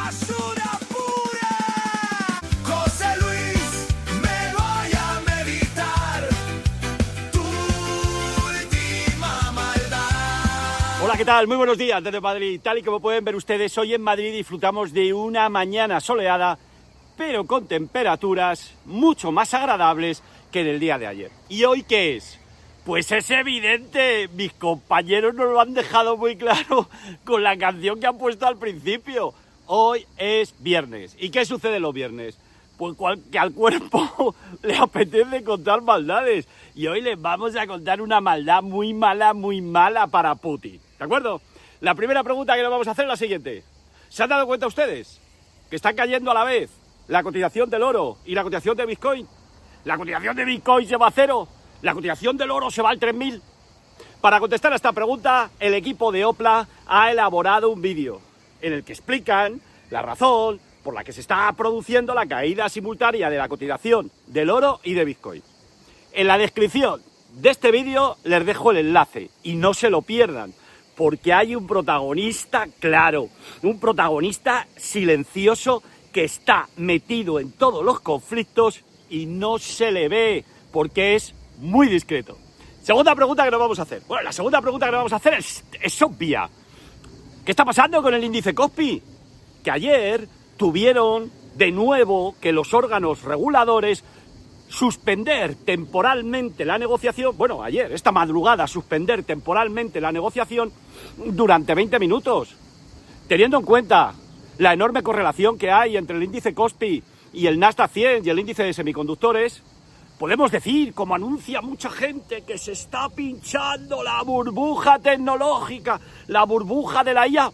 basura pura. José Luis, me voy a meditar tu última maldad. Hola, ¿qué tal? Muy buenos días desde Madrid. Tal y como pueden ver ustedes, hoy en Madrid disfrutamos de una mañana soleada, pero con temperaturas mucho más agradables que en el día de ayer. ¿Y hoy qué es? Pues es evidente, mis compañeros nos lo han dejado muy claro con la canción que han puesto al principio. Hoy es viernes. ¿Y qué sucede los viernes? Pues que al cuerpo le apetece contar maldades. Y hoy les vamos a contar una maldad muy mala para Putin. ¿De acuerdo? La primera pregunta que nos vamos a hacer es la siguiente. ¿Se han dado cuenta ustedes que están cayendo a la vez la cotización del oro y la cotización de Bitcoin? La cotización de Bitcoin se va a cero, la cotización del oro se va al 3000. Para contestar a esta pregunta, el equipo de Opla ha elaborado un vídeo en el que explican la razón por la que se está produciendo la caída simultánea de la cotización del oro y de Bitcoin. En la descripción de este vídeo les dejo el enlace y no se lo pierdan, porque hay un protagonista claro, un protagonista silencioso que está metido en todos los conflictos y no se le ve porque es muy discreto. Segunda pregunta que nos vamos a hacer. Bueno, la segunda pregunta que nos vamos a hacer es obvia. ¿Qué está pasando con el índice Kospi? Que ayer tuvieron de nuevo que los órganos reguladores suspender temporalmente la negociación. Bueno, ayer, esta madrugada, suspender temporalmente la negociación durante 20 minutos. Teniendo en cuenta la enorme correlación que hay entre el índice Kospi y el Nasdaq 100 y el índice de semiconductores, podemos decir, como anuncia mucha gente, que se está pinchando la burbuja tecnológica, la burbuja de la IA.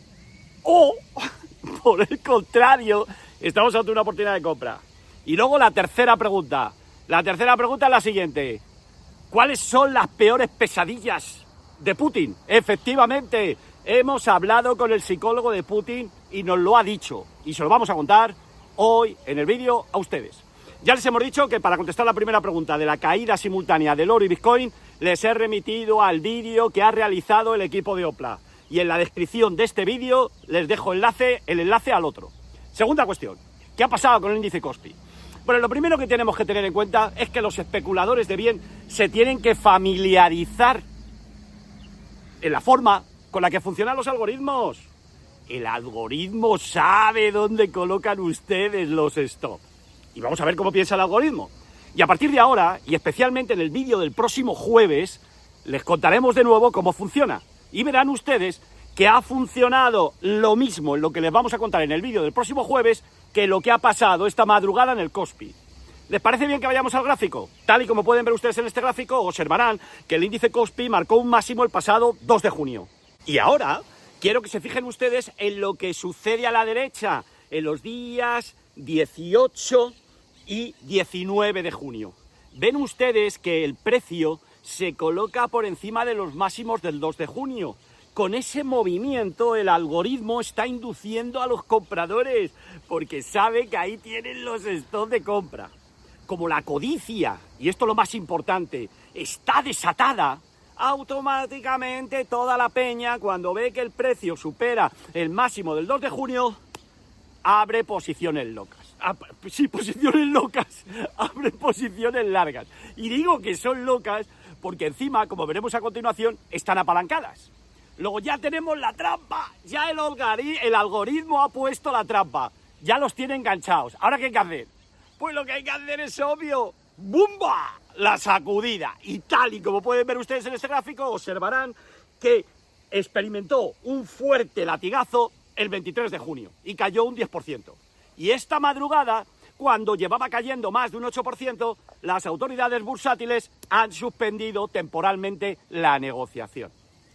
O, por el contrario, estamos ante una oportunidad de compra. Y luego la tercera pregunta. La tercera pregunta es la siguiente. ¿Cuáles son las peores pesadillas de Putin? Efectivamente, hemos hablado con el psicólogo de Putin y nos lo ha dicho. Y se lo vamos a contar hoy en el vídeo a ustedes. Ya les hemos dicho que para contestar la primera pregunta de la caída simultánea del oro y Bitcoin, les he remitido al vídeo que ha realizado el equipo de Opla. Y en la descripción de este vídeo les dejo el enlace al otro. Segunda cuestión. ¿Qué ha pasado con el índice Kospi? Bueno, lo primero que tenemos que tener en cuenta es que los especuladores de bien se tienen que familiarizar en la forma con la que funcionan los algoritmos. El algoritmo sabe dónde colocan ustedes los stops. Y vamos a ver cómo piensa el algoritmo. Y a partir de ahora, y especialmente en el vídeo del próximo jueves, les contaremos de nuevo cómo funciona. Y verán ustedes que ha funcionado lo mismo en lo que les vamos a contar en el vídeo del próximo jueves que lo que ha pasado esta madrugada en el Kospi. ¿Les parece bien que vayamos al gráfico? Tal y como pueden ver ustedes en este gráfico, observarán que el índice Kospi marcó un máximo el pasado 2 de junio. Y ahora quiero que se fijen ustedes en lo que sucede a la derecha, en los días 18 y 19 de junio. Ven ustedes que el precio se coloca por encima de los máximos del 2 de junio. Con ese movimiento el algoritmo está induciendo a los compradores porque sabe que ahí tienen los stocks de compra. Como la codicia, y esto es lo más importante, está desatada, automáticamente toda la peña, cuando ve que el precio supera el máximo del 2 de junio, abre posiciones locas. Sí, posiciones locas. Abre posiciones largas. Y digo que son locas porque encima, como veremos a continuación, están apalancadas. Luego ya tenemos la trampa. Ya el algoritmo ha puesto la trampa. Ya los tiene enganchados. ¿Ahora qué hay que hacer? Pues lo que hay que hacer es obvio. ¡Bumba! La sacudida. Y tal y como pueden ver ustedes en este gráfico, observarán que experimentó un fuerte latigazo el 23 de junio y cayó un 10%. Y esta madrugada, cuando llevaba cayendo más de un 8%, las autoridades bursátiles han suspendido temporalmente la negociación.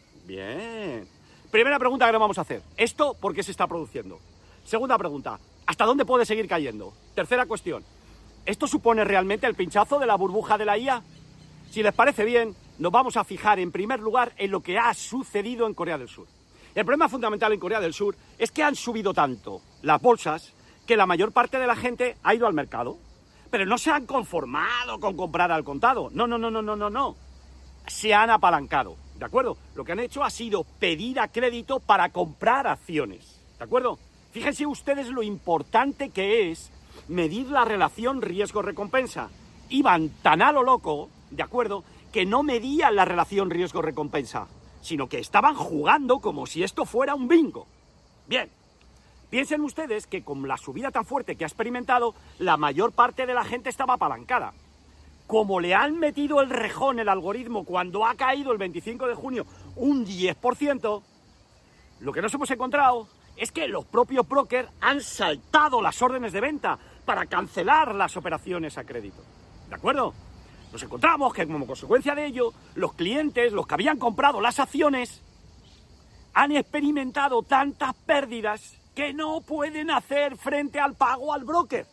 Bien. Primera pregunta que nos vamos a hacer. ¿Esto por qué se está produciendo? Segunda pregunta. ¿Hasta dónde puede seguir cayendo? Tercera cuestión. ¿Esto supone realmente el pinchazo de la burbuja de la IA? Si les parece bien, nos vamos a fijar en primer lugar en lo que ha sucedido en Corea del Sur. El problema fundamental en Corea del Sur es que han subido tanto las bolsas que la mayor parte de la gente ha ido al mercado. Pero no se han conformado con comprar al contado. No. Se han apalancado, ¿de acuerdo? Lo que han hecho ha sido pedir a crédito para comprar acciones, ¿de acuerdo? Fíjense ustedes lo importante que es medir la relación riesgo-recompensa. Iban tan a lo loco, ¿de acuerdo?, que no medían la relación riesgo-recompensa, sino que estaban jugando como si esto fuera un bingo. Bien, piensen ustedes que con la subida tan fuerte que ha experimentado, la mayor parte de la gente estaba apalancada. Como le han metido el rejón el algoritmo cuando ha caído el 25 de junio un 10%, lo que nos hemos encontrado es que los propios brokers han saltado las órdenes de venta para cancelar las operaciones a crédito. ¿De acuerdo? Nos encontramos que como consecuencia de ello, los clientes, los que habían comprado las acciones, han experimentado tantas pérdidas que no pueden hacer frente al pago al broker.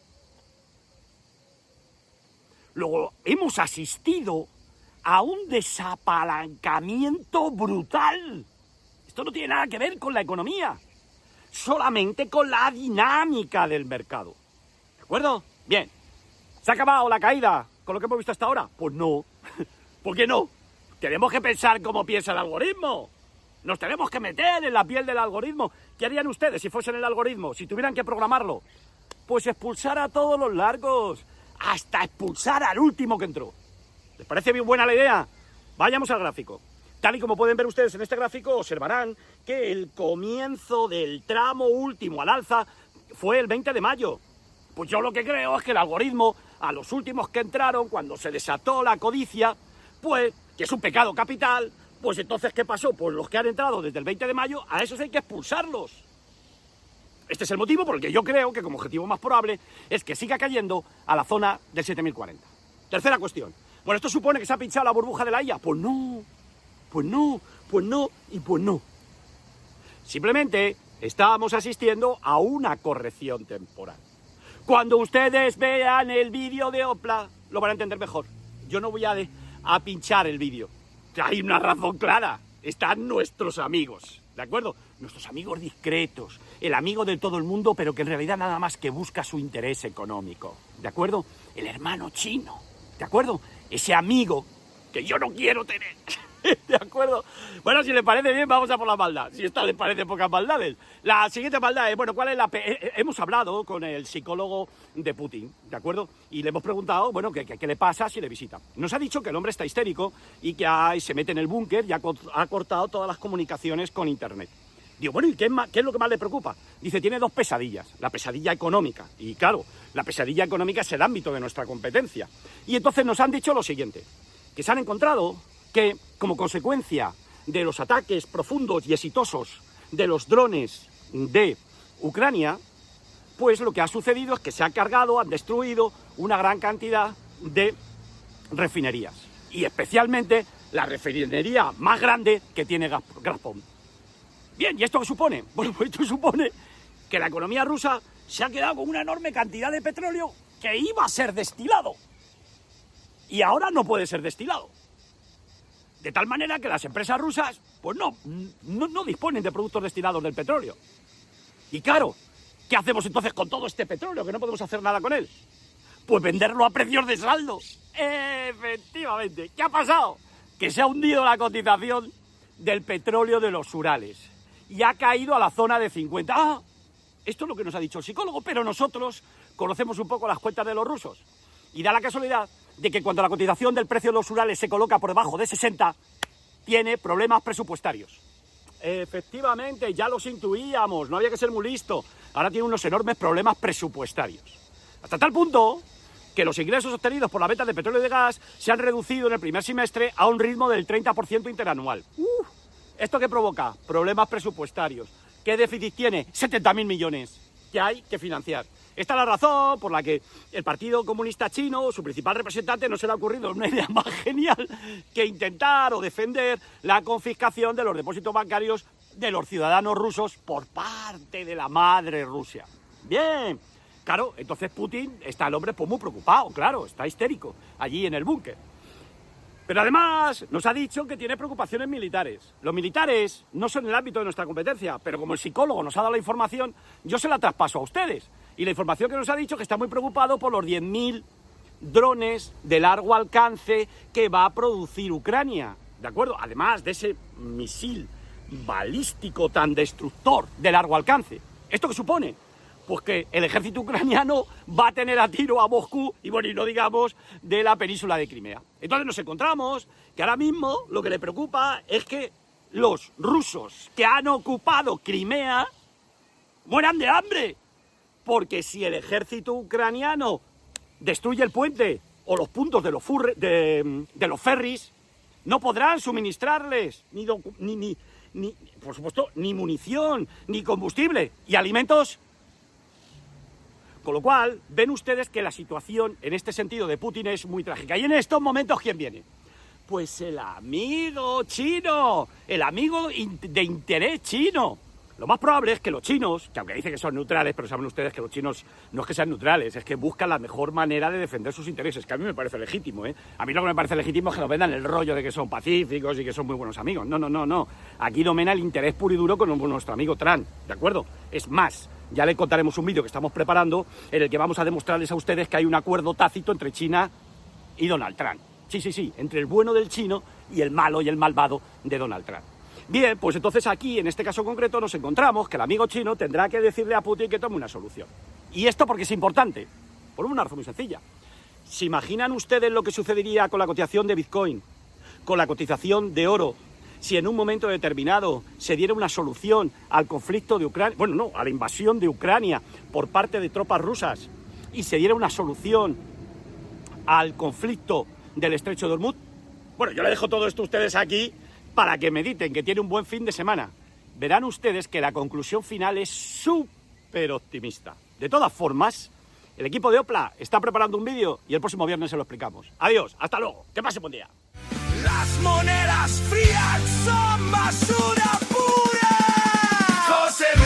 Luego, hemos asistido a un desapalancamiento brutal. Esto no tiene nada que ver con la economía, solamente con la dinámica del mercado. ¿De acuerdo? Bien. ¿Se ha acabado la caída con lo que hemos visto hasta ahora? Pues no. ¿Por qué no? Tenemos que pensar cómo piensa el algoritmo. Nos tenemos que meter en la piel del algoritmo. ¿Qué harían ustedes si fuesen el algoritmo? Si tuvieran que programarlo. Pues expulsar a todos los largos. Hasta expulsar al último que entró. ¿Les parece bien buena la idea? Vayamos al gráfico. Tal y como pueden ver ustedes en este gráfico, observarán que el comienzo del tramo último al alza fue el 20 de mayo. Pues yo lo que creo es que el algoritmo, a los últimos que entraron, cuando se desató la codicia, pues, que es un pecado capital, pues entonces, ¿qué pasó? Pues los que han entrado desde el 20 de mayo, a esos hay que expulsarlos. Este es el motivo por el que yo creo que como objetivo más probable es que siga cayendo a la zona del 7040. Tercera cuestión. Bueno, ¿esto supone que se ha pinchado la burbuja de la IA? Pues no, pues no, pues no y pues no. Simplemente estábamos asistiendo a una corrección temporal. Cuando ustedes vean el vídeo de Opla, lo van a entender mejor. Yo no voy a pinchar el vídeo. Hay una razón clara. Están nuestros amigos, ¿de acuerdo? Nuestros amigos discretos. El amigo de todo el mundo, pero que en realidad nada más que busca su interés económico. ¿De acuerdo? El hermano chino. ¿De acuerdo? Ese amigo que yo no quiero tener. ¿De acuerdo? Bueno, si les parece bien, vamos a por la maldad. Si esta les parece pocas maldades. La siguiente maldad es, bueno, ¿cuál es la... Hemos hablado con el psicólogo de Putin, ¿de acuerdo? Y le hemos preguntado, bueno, ¿qué le pasa si le visita? Nos ha dicho que el hombre está histérico y que se mete en el búnker y ha cortado todas las comunicaciones con Internet. Digo, bueno, ¿y qué es lo que más le preocupa? Dice, tiene dos pesadillas. La pesadilla económica. Y claro, la pesadilla económica es el ámbito de nuestra competencia. Y entonces nos han dicho lo siguiente, que se han encontrado que, como consecuencia de los ataques profundos y exitosos de los drones de Ucrania, pues lo que ha sucedido es que se ha cargado, han destruido una gran cantidad de refinerías. Y especialmente la refinería más grande que tiene Gazprom. Bien, ¿y esto qué supone? Bueno, pues esto supone que la economía rusa se ha quedado con una enorme cantidad de petróleo que iba a ser destilado. Y ahora no puede ser destilado. De tal manera que las empresas rusas, pues no disponen de productos destilados del petróleo. Y claro, ¿qué hacemos entonces con todo este petróleo? Que no podemos hacer nada con él. Pues venderlo a precios de saldo. Efectivamente. ¿Qué ha pasado? Que se ha hundido la cotización del petróleo de los Urales. Y ha caído a la zona de 50. Ah, esto es lo que nos ha dicho el psicólogo, pero nosotros conocemos un poco las cuentas de los rusos. Y da la casualidad de que cuando la cotización del precio de los Urales se coloca por debajo de 60, tiene problemas presupuestarios. Efectivamente, ya los intuíamos, no había que ser muy listo. Ahora tiene unos enormes problemas presupuestarios. Hasta tal punto que los ingresos obtenidos por la venta de petróleo y de gas se han reducido en el primer semestre a un ritmo del 30% interanual. ¿Esto qué provoca? Problemas presupuestarios. ¿Qué déficit tiene? 70.000 millones que hay que financiar. Esta es la razón por la que el Partido Comunista Chino, su principal representante, no se le ha ocurrido una idea más genial que intentar o defender la confiscación de los depósitos bancarios de los ciudadanos rusos por parte de la madre Rusia. Bien, claro, entonces Putin está el hombre pues muy preocupado, claro, está histérico allí en el búnker. Pero además nos ha dicho que tiene preocupaciones militares. Los militares no son el ámbito de nuestra competencia, pero como el psicólogo nos ha dado la información, yo se la traspaso a ustedes. Y la información que nos ha dicho es que está muy preocupado por los 10.000 drones de largo alcance que va a producir Ucrania, ¿de acuerdo? Además de ese misil balístico tan destructor de largo alcance. ¿Esto qué supone? Pues que el ejército ucraniano va a tener a tiro a Moscú y bueno, y no digamos de la península de Crimea. Entonces nos encontramos que ahora mismo lo que le preocupa es que los rusos que han ocupado Crimea mueran de hambre. Porque si el ejército ucraniano destruye el puente o los puntos de los ferries, no podrán suministrarles por supuesto, ni munición, ni combustible y alimentos. Con lo cual, ven ustedes que la situación en este sentido de Putin es muy trágica. Y en estos momentos, ¿quién viene? Pues el amigo chino, el amigo de interés chino. Lo más probable es que los chinos, que aunque dicen que son neutrales, pero saben ustedes que los chinos no es que sean neutrales, es que buscan la mejor manera de defender sus intereses, que a mí me parece legítimo, ¿eh? A mí lo que me parece legítimo es que nos vendan el rollo de que son pacíficos y que son muy buenos amigos. No. Aquí domina el interés puro y duro con nuestro amigo Trump, ¿de acuerdo? Es más, ya le contaremos un vídeo que estamos preparando en el que vamos a demostrarles a ustedes que hay un acuerdo tácito entre China y Donald Trump. Sí, entre el bueno del chino y el malo y el malvado de Donald Trump. Bien, pues entonces aquí, en este caso concreto, nos encontramos que el amigo chino tendrá que decirle a Putin que tome una solución. ¿Y esto porque es importante? Por una razón muy sencilla. ¿Se imaginan ustedes lo que sucedería con la cotización de Bitcoin, con la cotización de oro, si en un momento determinado se diera una solución al conflicto de Ucrania, a la invasión de Ucrania por parte de tropas rusas, y se diera una solución al conflicto del Estrecho de Hormuz? Bueno, yo le dejo todo esto a ustedes aquí para que mediten, que tiene un buen fin de semana. Verán ustedes que la conclusión final es súper optimista. De todas formas, el equipo de Opla está preparando un vídeo y el próximo viernes se lo explicamos. Adiós, hasta luego, que pase buen día. Las monedas frías son basura.